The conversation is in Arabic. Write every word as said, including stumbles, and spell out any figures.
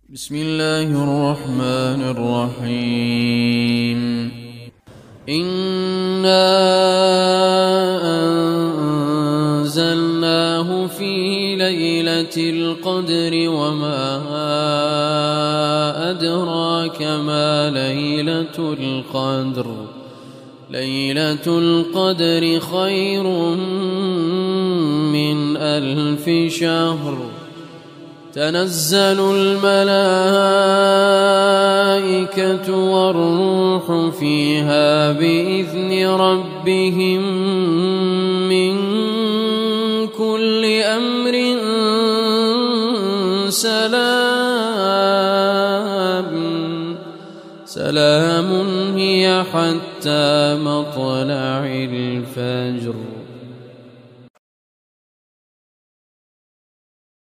بسم الله الرحمن الرحيم. إنا أنزلناه في ليلة القدر وما أدراك ما ليلة القدر ليلة القدر خير من ألف شهر. تنزل الملائكة والروح فيها بإذن ربهم من كل أمر سلام سلام هي حتى مطلع الفجر.